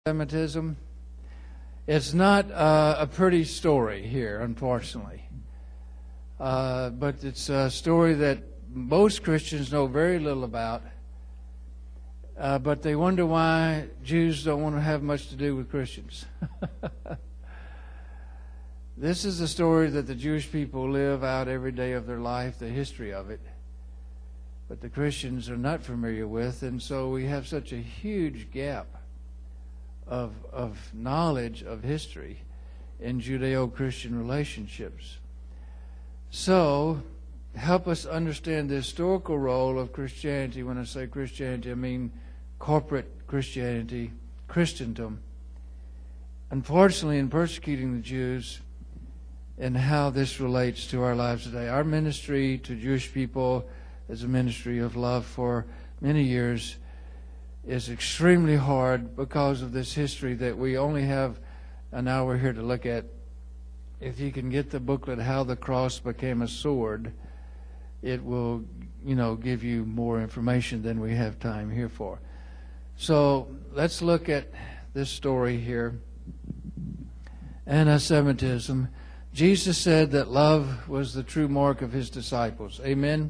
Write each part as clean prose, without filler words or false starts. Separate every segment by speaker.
Speaker 1: Anti-Semitism. It's not a pretty story here, unfortunately. But it's a story that most Christians know very little about. But they wonder why Jews don't want to have much to do with Christians. This is a story that the Jewish people live out every day of their life, the history of it. But the Christians are not familiar with, and so we have such a huge gap of knowledge of history in Judeo-Christian relationships. So, help us understand the historical role of Christianity. When I say Christianity, I mean corporate Christianity, Christendom. Unfortunately, in persecuting the Jews, and how this relates to our lives today. Our ministry to Jewish people as a ministry of love for many years is extremely hard because of this history that we only have an hour here to look at. If you can get the booklet, How the Cross Became a Sword, it will, give you more information than we have time here for. So let's look at this story here. Anti-Semitism. Jesus said that love was the true mark of his disciples. Amen?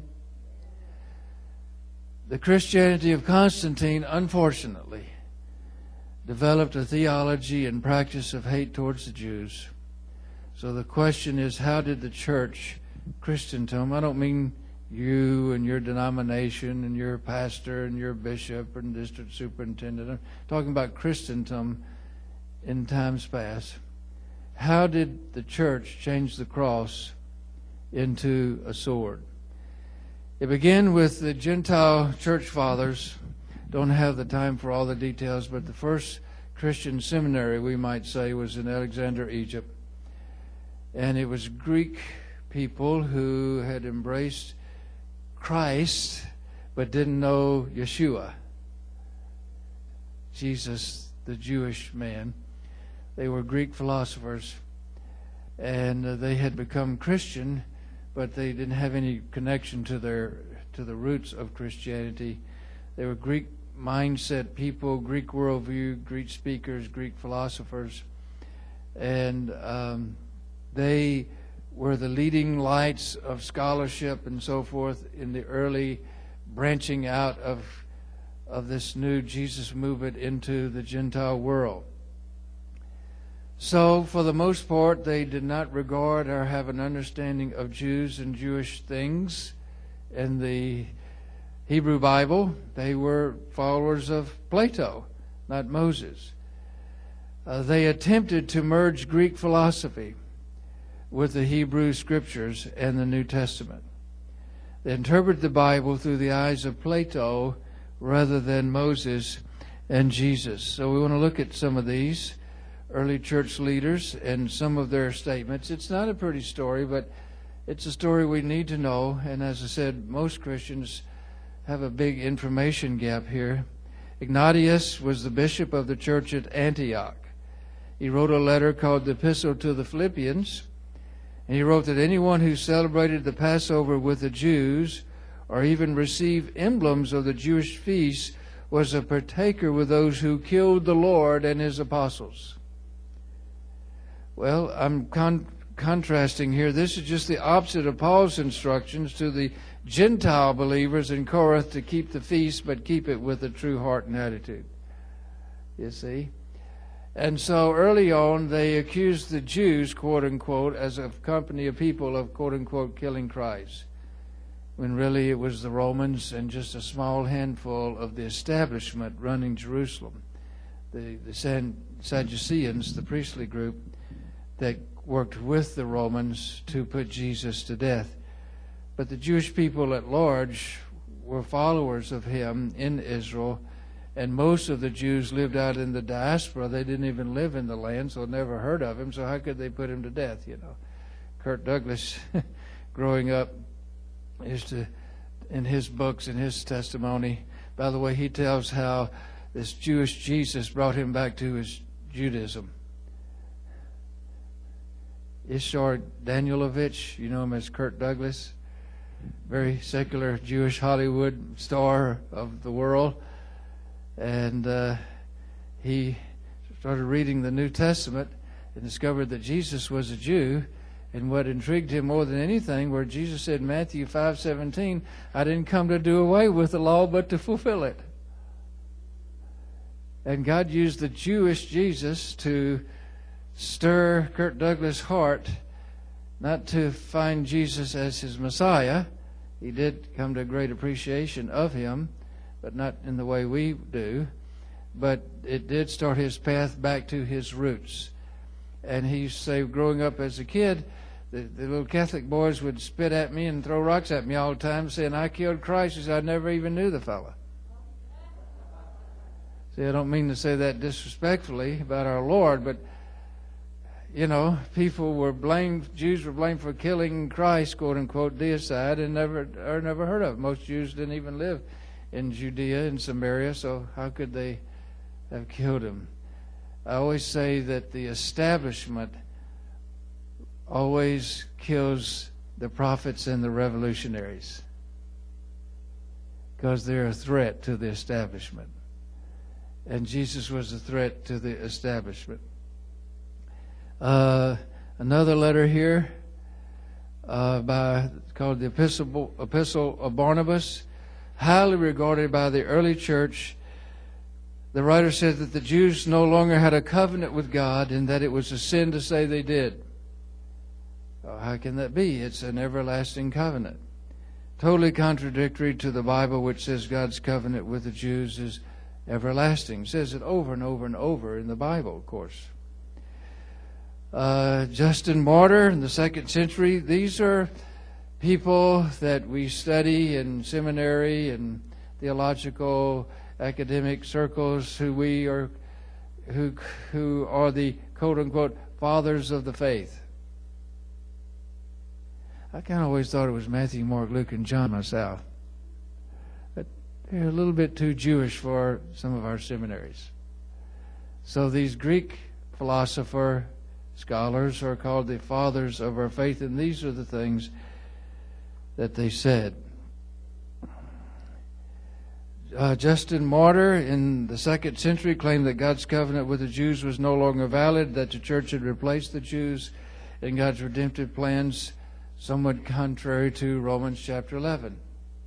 Speaker 1: The Christianity of Constantine, unfortunately, developed a theology and practice of hate towards the Jews. So the question is, how did the church, Christendom, I don't mean you and your denomination and your pastor and your bishop and district superintendent. I'm talking about Christendom in times past. How did the church change the cross into a sword? It began with the Gentile church fathers. Don't have the time for all the details, but the first Christian seminary, we might say, was in Alexandria, Egypt. And it was Greek people who had embraced Christ but didn't know Yeshua, Jesus, the Jewish man. They were Greek philosophers, and they had become Christian, but they didn't have any connection to the roots of Christianity. They were Greek mindset people, Greek worldview, Greek speakers, Greek philosophers, and they were the leading lights of scholarship and so forth in the early branching out of this new Jesus movement into the Gentile world. So, for the most part, they did not regard or have an understanding of Jews and Jewish things in the Hebrew Bible. They were followers of Plato, not Moses. They attempted to merge Greek philosophy with the Hebrew Scriptures and the New Testament. They interpreted the Bible through the eyes of Plato rather than Moses and Jesus. So we want to look at some of these early church leaders and some of their statements. It's not a pretty story, but it's a story we need to know. And as I said, most Christians have a big information gap here. Ignatius was the bishop of the church at Antioch. He wrote a letter called the Epistle to the Philippians. And he wrote that anyone who celebrated the Passover with the Jews or even received emblems of the Jewish feasts was a partaker with those who killed the Lord and his apostles. Well, I'm contrasting here. This is just the opposite of Paul's instructions to the Gentile believers in Corinth to keep the feast, but keep it with a true heart and attitude. You see? And so early on, they accused the Jews, quote unquote, as a company of people of, quote unquote, killing Christ, when really it was the Romans and just a small handful of the establishment running Jerusalem, the Sadduceans, the priestly group, that worked with the Romans to put Jesus to death. But the Jewish people at large were followers of him in Israel, and most of the Jews lived out in the diaspora. They didn't even live in the land, so never heard of him, so how could they put him to death, Kirk Douglas, growing up, used to, in his books, in his testimony, by the way, he tells how this Jewish Jesus brought him back to his Judaism. Ishar Danielovich, you know him as Kirk Douglas, very secular Jewish Hollywood star of the world. And he started reading the New Testament and discovered that Jesus was a Jew. And what intrigued him more than anything, where Jesus said in Matthew 5:17, I didn't come to do away with the law, but to fulfill it. And God used the Jewish Jesus to stir Kirk Douglas' heart, not to find Jesus as his Messiah. He did come to a great appreciation of him, but not in the way we do. But it did start his path back to his roots. And he used to say, growing up as a kid, the little Catholic boys would spit at me and throw rocks at me all the time, saying I killed Christ, because I never even knew the fella. See, I don't mean to say that disrespectfully about our Lord, but, you know, people were blamed, Jews were blamed for killing Christ, quote unquote, deicide, and never heard of. Most Jews didn't even live in Judea and Samaria, so how could they have killed him? I always say that the establishment always kills the prophets and the revolutionaries, because they're a threat to the establishment. And Jesus was a threat to the establishment. Another letter here called the Epistle of Barnabas, highly regarded by the early church. The writer said that the Jews no longer had a covenant with God, and that it was a sin to say they did. Well, how can that be? It's an everlasting covenant. Totally contradictory to the Bible, which says God's covenant with the Jews is everlasting. It says it over and over and over in the Bible, of course. Justin Martyr in the 2nd century. These are people that we study in seminary and theological academic circles, who are the quote unquote fathers of the faith. I kind of always thought it was Matthew, Mark, Luke, and John myself. But they're a little bit too Jewish for some of our seminaries. So these Greek philosopher scholars are called the fathers of our faith, and these are the things that they said. Justin Martyr in the 2nd century claimed that God's covenant with the Jews was no longer valid, that the church had replaced the Jews in God's redemptive plans, somewhat contrary to Romans chapter 11.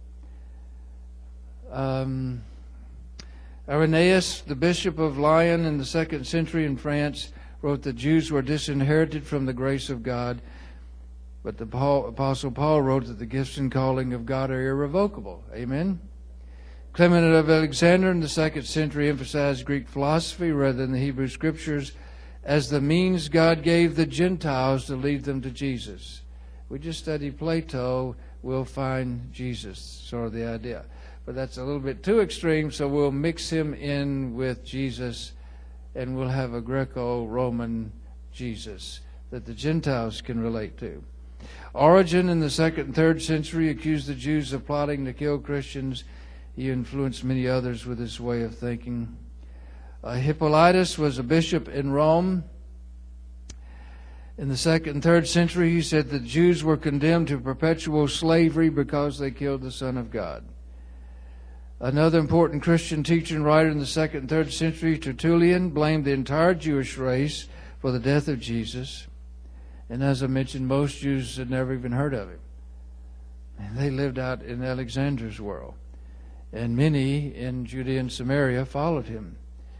Speaker 1: Irenaeus, the bishop of Lyon in the 2nd century in France, wrote that Jews were disinherited from the grace of God, but the Apostle Paul wrote that the gifts and calling of God are irrevocable. Amen? Clement of Alexandria in the 2nd century emphasized Greek philosophy rather than the Hebrew Scriptures as the means God gave the Gentiles to lead them to Jesus. We just study Plato, we'll find Jesus, sort of the idea. But that's a little bit too extreme, so we'll mix him in with Jesus, and we'll have a Greco-Roman Jesus that the Gentiles can relate to. Origen in the 2nd and 3rd century accused the Jews of plotting to kill Christians. He influenced many others with his way of thinking. Hippolytus was a bishop in Rome. In the 2nd and 3rd century, he said that Jews were condemned to perpetual slavery because they killed the Son of God. Another important Christian teacher and writer in the 2nd and 3rd century, Tertullian, blamed the entire Jewish race for the death of Jesus. And as I mentioned, most Jews had never even heard of him. And they lived out in Alexander's world. And many in Judea and Samaria followed him.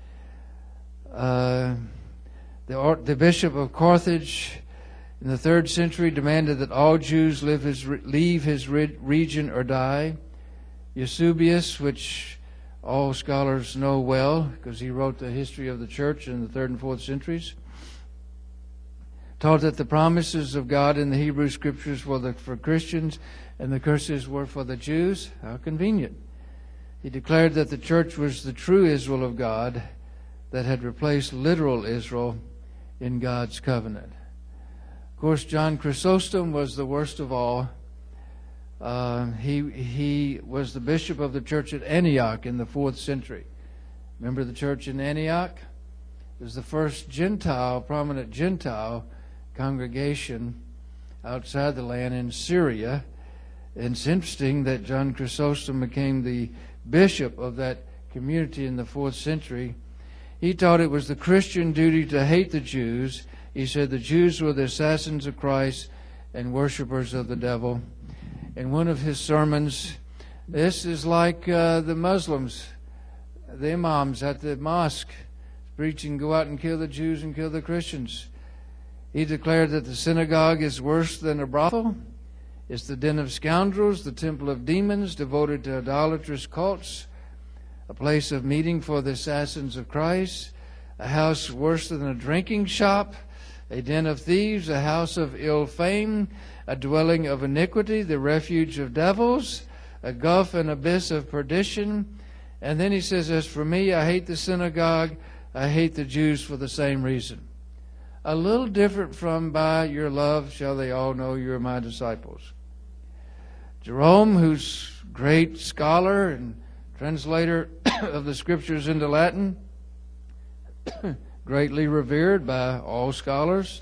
Speaker 1: The bishop of Carthage in the 3rd century demanded that all Jews leave his region or die. Eusebius, which all scholars know well because he wrote the history of the church in the 3rd and 4th centuries, taught that the promises of God in the Hebrew Scriptures were for Christians and the curses were for the Jews. How convenient. He declared that the church was the true Israel of God that had replaced literal Israel in God's covenant. Of course, John Chrysostom was the worst of all. He was the bishop of the church at Antioch in the 4th century. Remember the church in Antioch? It was the first prominent Gentile congregation outside the land in Syria. And it's interesting that John Chrysostom became the bishop of that community in the 4th century. He taught it was the Christian duty to hate the Jews. He said the Jews were the assassins of Christ and worshipers of the devil. In one of his sermons, this is like the Muslims, the imams at the mosque, preaching, go out and kill the Jews and kill the Christians. He declared that the synagogue is worse than a brothel. It's the den of scoundrels, the temple of demons devoted to idolatrous cults, a place of meeting for the assassins of Christ, a house worse than a drinking shop, a den of thieves, a house of ill fame, a dwelling of iniquity, the refuge of devils, a gulf and abyss of perdition. And then he says, as for me, I hate the synagogue, I hate the Jews for the same reason. A little different from by your love shall they all know you are my disciples. Jerome, who's great scholar and translator of the Scriptures into Latin, greatly revered by all scholars,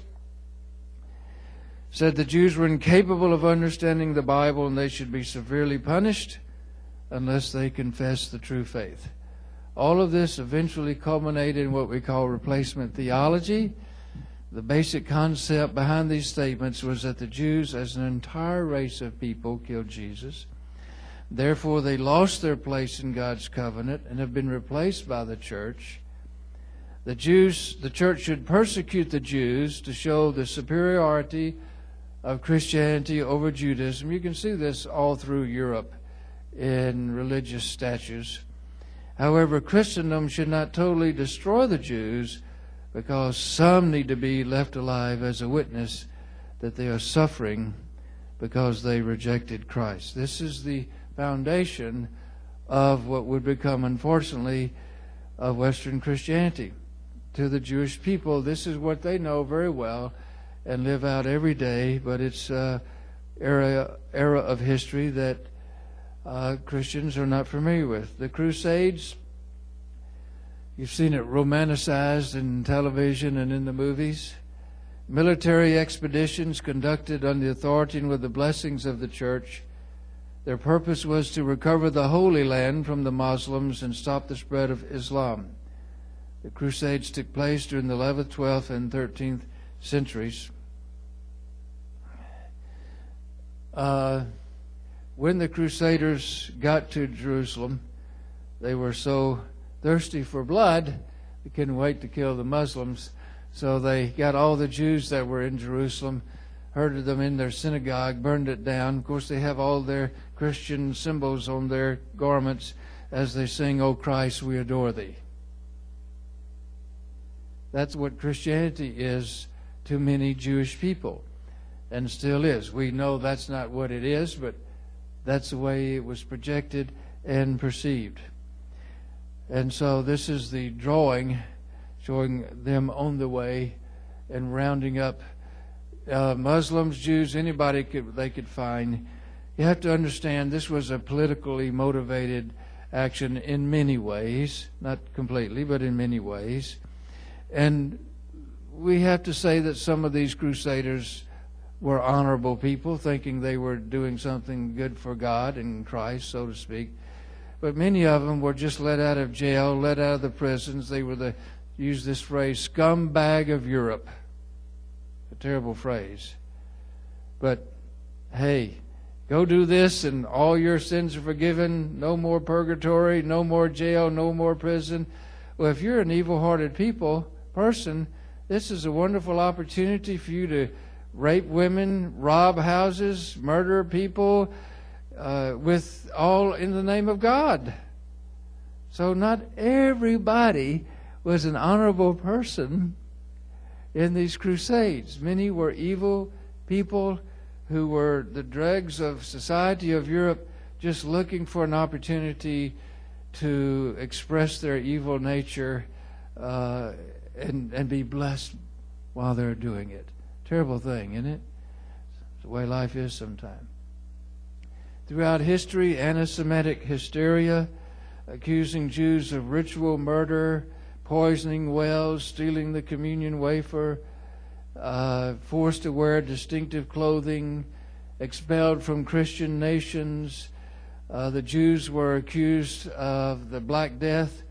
Speaker 1: said the Jews were incapable of understanding the Bible and they should be severely punished unless they confessed the true faith. All of this eventually culminated in what we call replacement theology. The basic concept behind these statements was that the Jews, as an entire race of people, killed Jesus. Therefore, they lost their place in God's covenant and have been replaced by the church. The church should persecute the Jews to show the superiority of Christianity over Judaism. You can see this all through Europe in religious statutes. However, Christendom should not totally destroy the Jews, because some need to be left alive as a witness that they are suffering because they rejected Christ. This is the foundation of what would become, unfortunately, of Western Christianity. To the Jewish people, this is what they know very well and live out every day, but it's an era of history that Christians are not familiar with. The Crusades, you've seen it romanticized in television and in the movies. Military expeditions conducted under the authority and with the blessings of the church. Their purpose was to recover the Holy Land from the Muslims and stop the spread of Islam. The Crusades took place during the 11th, 12th, and 13th centuries. When the Crusaders got to Jerusalem, they were so thirsty for blood, they couldn't wait to kill the Muslims. So they got all the Jews that were in Jerusalem, herded them in their synagogue, burned it down. Of course, they have all their Christian symbols on their garments as they sing, "O Christ, we adore thee." That's what Christianity is to many Jewish people, and still is. We know that's not what it is, but that's the way it was projected and perceived. And so this is the drawing, showing them on the way and rounding up Muslims, Jews, anybody they could find. You have to understand this was a politically motivated action in many ways, not completely, but in many ways. And we have to say that some of these crusaders were honorable people, thinking they were doing something good for God and Christ, so to speak. But many of them were just let out of jail, let out of the prisons. They were use this phrase, scumbag of Europe. A terrible phrase. But, hey, go do this and all your sins are forgiven. No more purgatory, no more jail, no more prison. Well, if you're an evil-hearted person, this is a wonderful opportunity for you to rape women, rob houses, murder people, with all in the name of God. So not everybody was an honorable person in these crusades. Many were evil people who were the dregs of society of Europe, just looking for an opportunity to express their evil nature and be blessed while they're doing it. Terrible thing, isn't it? It's the way life is sometimes. Throughout history, anti-Semitic hysteria, accusing Jews of ritual murder, poisoning wells, stealing the communion wafer, forced to wear distinctive clothing, expelled from Christian nations. The Jews were accused of the Black Death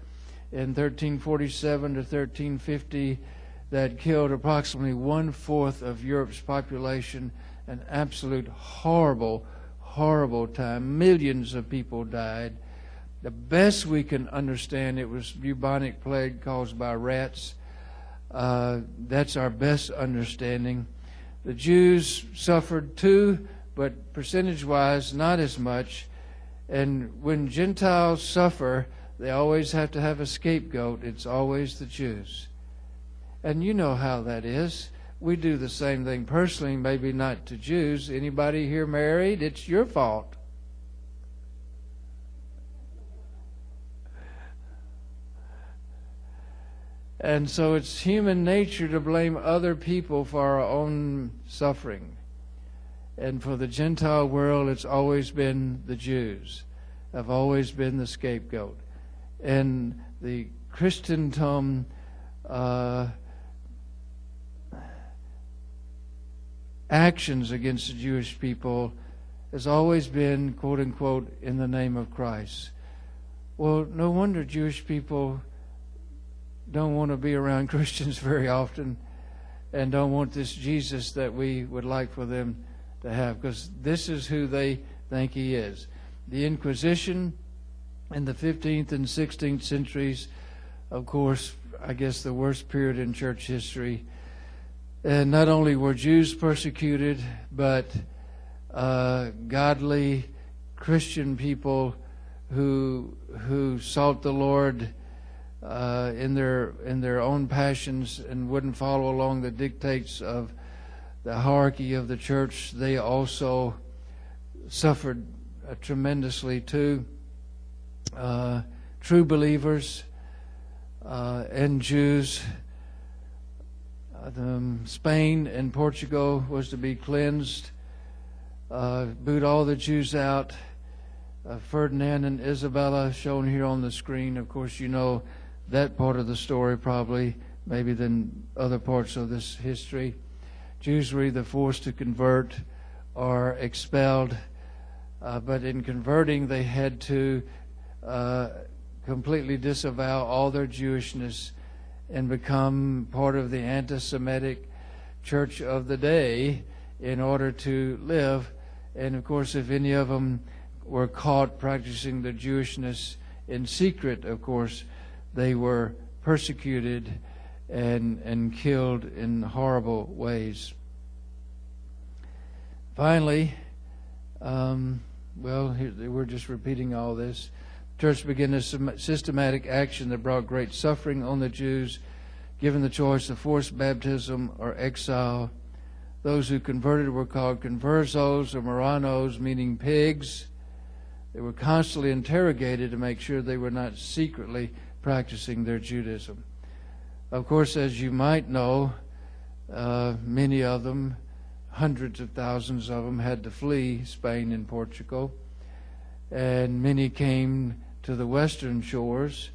Speaker 1: in 1347 to 1350 that killed approximately 1/4 of Europe's population. An absolute horrible, horrible time. Millions of people died. The best we can understand, it was bubonic plague caused by rats. That's our best understanding. The Jews suffered too, but percentage-wise, not as much. And when Gentiles suffer, they always have to have a scapegoat. It's always the Jews. And you know how that is. We do the same thing personally, maybe not to Jews. Anybody here married? It's your fault. And so it's human nature to blame other people for our own suffering. And for the Gentile world, it's always been the Jews. Have always been the scapegoat. And the Christendom actions against the Jewish people has always been, quote unquote, in the name of Christ. Well, no wonder Jewish people don't want to be around Christians very often and don't want this Jesus that we would like for them to have, because this is who they think he is. The Inquisition in the 15th and 16th centuries, of course, I guess the worst period in church history. And not only were Jews persecuted, but godly Christian people who sought the Lord in their own passions and wouldn't follow along the dictates of the hierarchy of the church, they also suffered tremendously too. True believers and Jews. Spain and Portugal was to be cleansed. Boot all the Jews out. Ferdinand and Isabella shown here on the screen. Of course, you know that part of the story probably, maybe than other parts of this history. Jews were either forced to convert or expelled. But in converting, they had to completely disavow all their Jewishness and become part of the anti-Semitic church of the day in order to live. And of course, if any of them were caught practicing their Jewishness in secret, of course, they were persecuted and killed in horrible ways. Finally, we're just repeating all this. The church began a systematic action that brought great suffering on the Jews, given the choice of forced baptism or exile. Those who converted were called conversos or moranos, meaning pigs. They were constantly interrogated to make sure they were not secretly practicing their Judaism. Of course, as you might know, many of them, hundreds of thousands of them, had to flee Spain and Portugal, and many came to the western shores.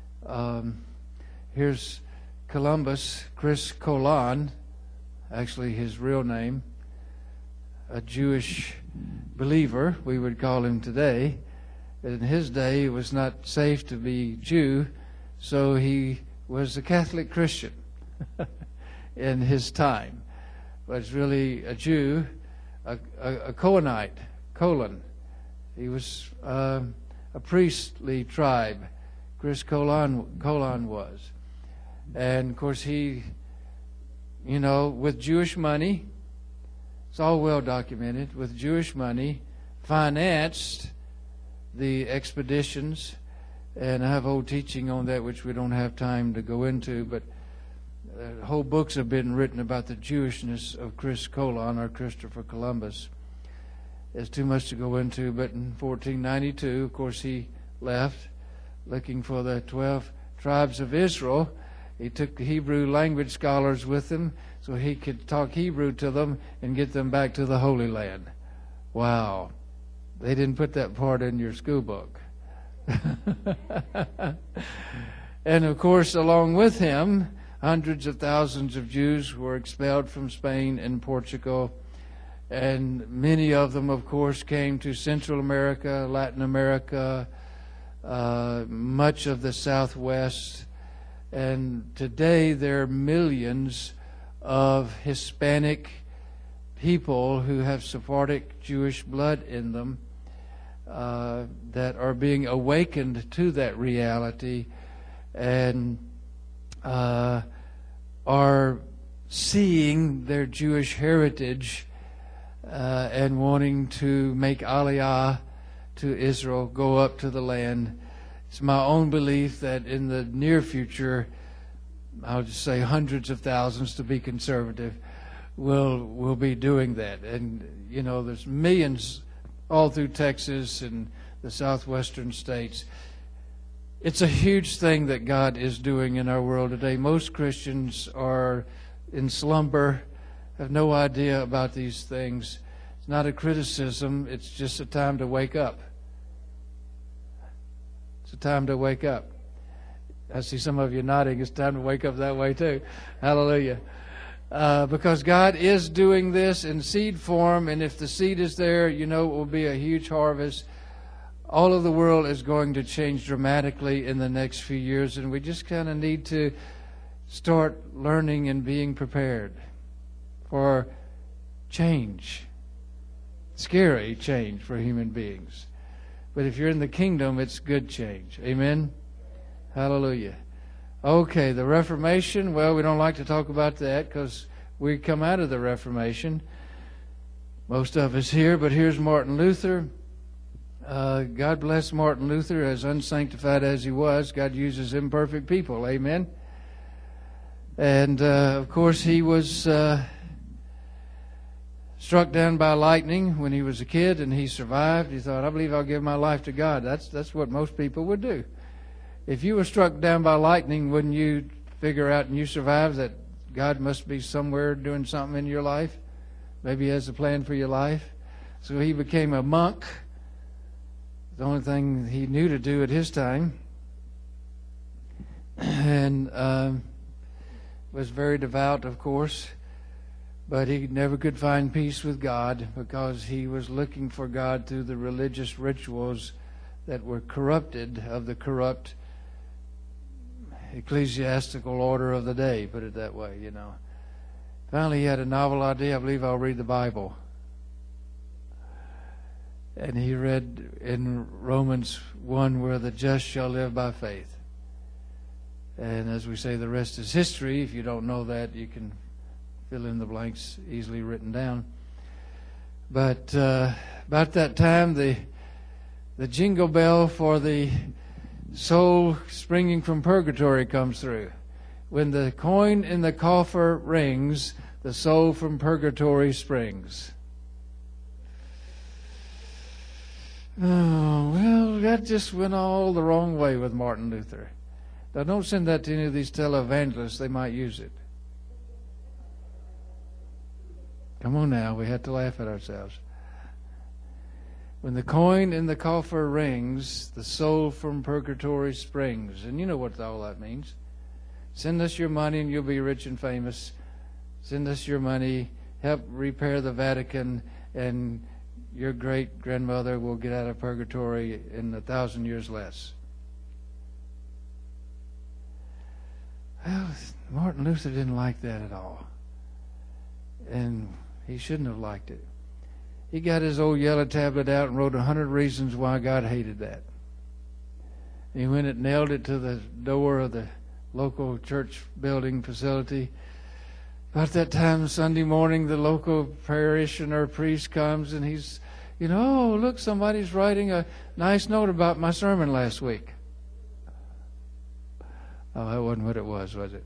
Speaker 1: Here's Columbus, Chris Colon, actually his real name, a Jewish believer, we would call him today. In his day, it was not safe to be Jew, so he was a Catholic Christian in his time. But it's really a Jew, a Cohenite, Colon. He was a priestly tribe. Chris Colon was. And, of course, he, with Jewish money, it's all well documented, with Jewish money, financed the expeditions. And I have old teaching on that, which we don't have time to go into, but whole books have been written about the Jewishness of Chris Colon or Christopher Columbus. It's too much to go into, but in 1492, of course, he left looking for the 12 tribes of Israel. He took the Hebrew language scholars with him so he could talk Hebrew to them and get them back to the Holy Land. Wow. They didn't put that part in your school book. And, of course, along with him, hundreds of thousands of Jews were expelled from Spain and Portugal. And many of them, of course, came to Central America, Latin America, much of the Southwest. And today there are millions of Hispanic people who have Sephardic Jewish blood in them that are being awakened to that reality and are seeing their Jewish heritage and wanting to make Aliyah to Israel, go up to the land. It's my own belief that in the near future, I'll just say hundreds of thousands to be conservative, will be doing that. And, you know, there's millions all through Texas and the southwestern states. It's a huge thing that God is doing in our world today. Most Christians are in slumber, have no idea about these things. It's not a criticism. It's just a time to wake up. It's a time to wake up. I see some of you nodding. It's time to wake up that way too. Hallelujah. Because God is doing this in seed form, and if the seed is there, you know it will be a huge harvest. All of the world is going to change dramatically in the next few years, and we just kind of need to start learning and being prepared for change. Scary change for human beings. But if you're in the kingdom, it's good change. Amen? Hallelujah. Okay, the Reformation, well, we don't like to talk about that because we come out of the Reformation. Most of us here, but here's Martin Luther. God bless Martin Luther, as unsanctified as he was. God uses imperfect people. Amen? And, of course, he was struck down by lightning when he was a kid, and he survived. He thought, I believe I'll give my life to God. That's what most people would do. If you were struck down by lightning, wouldn't you figure out and you survived that God must be somewhere doing something in your life? Maybe He has a plan for your life. So he became a monk. The only thing he knew to do at his time. And was very devout, of course. But he never could find peace with God because he was looking for God through the religious rituals that were corrupted of the corrupt ecclesiastical order of the day, put it that way, you know. Finally, he had a novel idea. I believe I'll read the Bible. And he read in Romans 1 where the just shall live by faith. And as we say, the rest is history. If you don't know that, you can fill in the blanks, easily written down. But about that time, the jingle bell for the soul springing from purgatory comes through. When the coin in the coffer rings, the soul from purgatory springs. Oh, well, that just went all the wrong way with Martin Luther. Now, don't send that to any of these televangelists. They might use it. Come on now, we had to laugh at ourselves. When the coin in the coffer rings, the soul from purgatory springs. And you know what all that means. Send us your money and you'll be rich and famous. Send us your money, help repair the Vatican, and your great-grandmother will get out of purgatory in 1,000 years less. Well, Martin Luther didn't like that at all. And he shouldn't have liked it. He got his old yellow tablet out and wrote 100 reasons why God hated that. And he went and nailed it to the door of the local church building facility. About that time, Sunday morning, the local parishioner priest comes and he's, oh, look, somebody's writing a nice note about my sermon last week. Oh, that wasn't what it was it?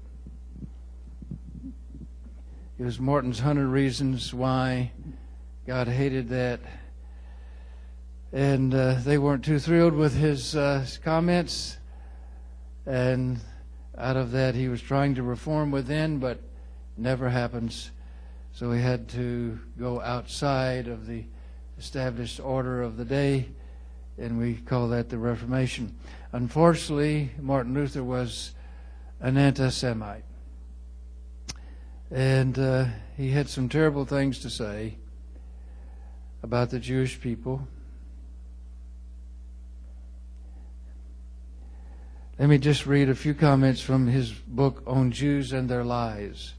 Speaker 1: It was Martin's 100 reasons why God hated that. And they weren't too thrilled with his comments. And out of that, he was trying to reform within, but never happens. So he had to go outside of the established order of the day, and we call that the Reformation. Unfortunately, Martin Luther was an anti-Semite. And he had some terrible things to say about the Jewish people. Let me just read a few comments from his book on Jews and their lies.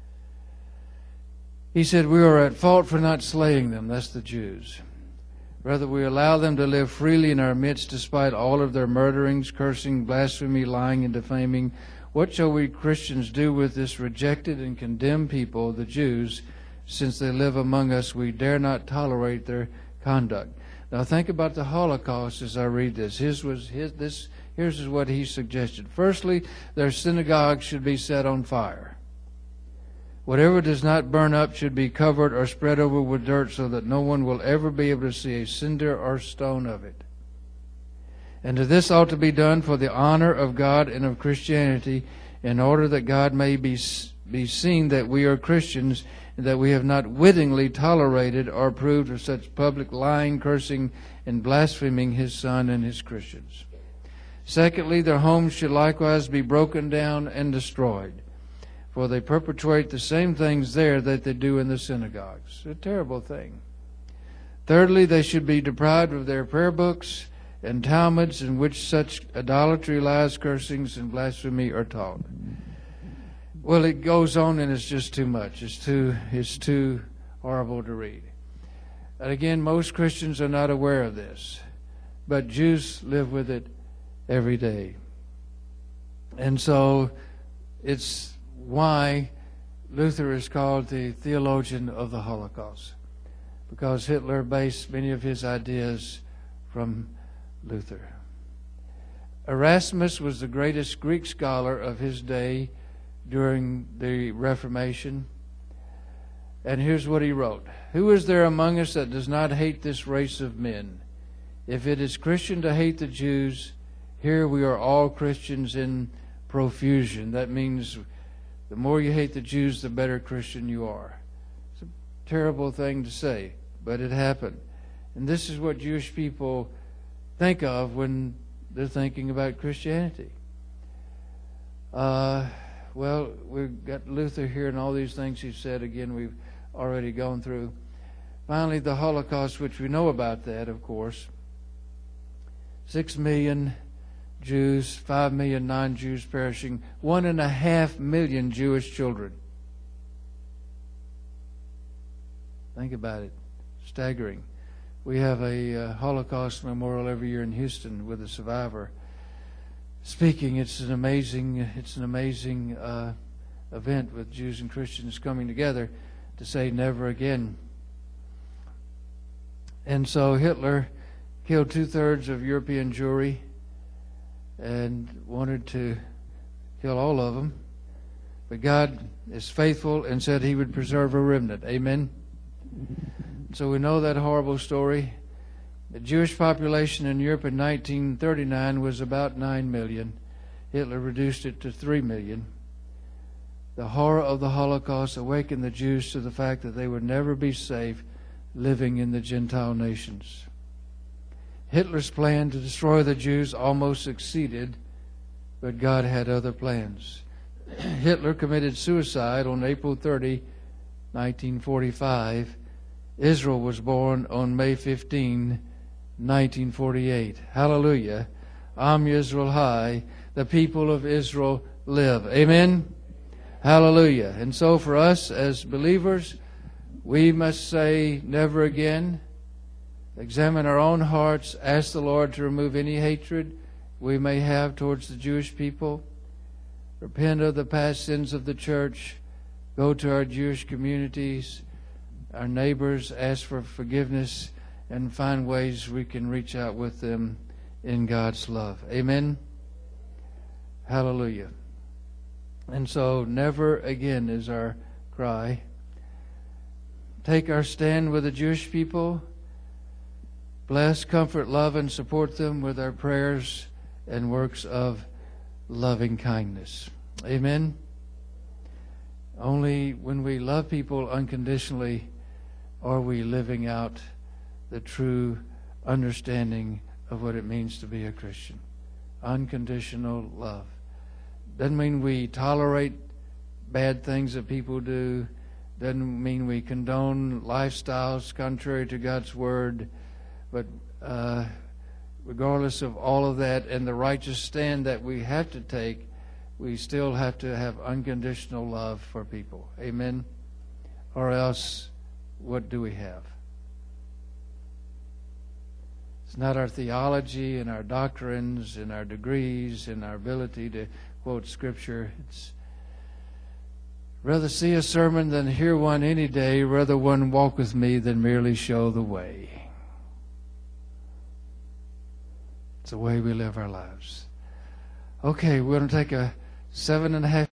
Speaker 1: He said, "We are at fault for not slaying them," that's the Jews. "Rather, we allow them to live freely in our midst despite all of their murderings, cursing, blasphemy, lying, and defaming. What shall we Christians do with this rejected and condemned people, the Jews? Since they live among us, we dare not tolerate their conduct." Now think about the Holocaust as I read this. Here's what he suggested. Firstly, their synagogues should be set on fire. Whatever does not burn up should be covered or spread over with dirt so that no one will ever be able to see a cinder or stone of it. And this ought to be done for the honor of God and of Christianity, in order that God may be seen that we are Christians, and that we have not wittingly tolerated or approved of such public lying, cursing, and blaspheming His Son and His Christians. Secondly, their homes should likewise be broken down and destroyed, for they perpetuate the same things there that they do in the synagogues. A terrible thing. Thirdly, they should be deprived of their prayer books and Talmuds in which such idolatry, lies, cursings, and blasphemy are taught. Well, it goes on, and it's just too much. It's too horrible to read. And again, most Christians are not aware of this, but Jews live with it every day. And so it's why Luther is called the theologian of the Holocaust, because Hitler based many of his ideas from Luther. Erasmus was the greatest Greek scholar of his day during the Reformation. And here's what he wrote. "Who is there among us that does not hate this race of men? If it is Christian to hate the Jews, here we are all Christians in profusion." That means the more you hate the Jews, the better Christian you are. It's a terrible thing to say, but it happened. And this is what Jewish people think of when they're thinking about Christianity. Well, we've got Luther here and all these things he said. Again, we've already gone through. Finally, the Holocaust, which we know about that, of course. 6 million Jews, 5 million non-Jews perishing, 1.5 million Jewish children. Think about it. Staggering. We have a Holocaust memorial every year in Houston with a survivor speaking. It's an amazing event with Jews and Christians coming together to say never again. And so Hitler killed 2/3 of European Jewry and wanted to kill all of them. But God is faithful and said He would preserve a remnant. Amen? So we know that horrible story. The Jewish population in Europe in 1939 was about 9 million. Hitler reduced it to 3 million. The horror of the Holocaust awakened the Jews to the fact that they would never be safe living in the Gentile nations. Hitler's plan to destroy the Jews almost succeeded, but God had other plans. Hitler committed suicide on April 30, 1945. Israel was born on May 15, 1948. Hallelujah. Am Yisrael High. The people of Israel live. Amen? Hallelujah. And so for us as believers, we must say never again. Examine our own hearts. Ask the Lord to remove any hatred we may have towards the Jewish people. Repent of the past sins of the church. Go to our Jewish communities, our neighbors, ask for forgiveness, and find ways we can reach out with them in God's love. Amen? Hallelujah. And so, never again is our cry. Take our stand with the Jewish people. Bless, comfort, love, and support them with our prayers and works of loving kindness. Amen? Only when we love people unconditionally are we living out the true understanding of what it means to be a Christian. Unconditional love. Doesn't mean we tolerate bad things that people do. Doesn't mean we condone lifestyles contrary to God's Word. But regardless of all of that and the righteous stand that we have to take, we still have to have unconditional love for people. Amen? Or else, what do we have? It's not our theology and our doctrines and our degrees and our ability to quote Scripture. It's rather see a sermon than hear one any day, rather one walk with me than merely show the way. It's the way we live our lives. Okay, we're going to take a 7.5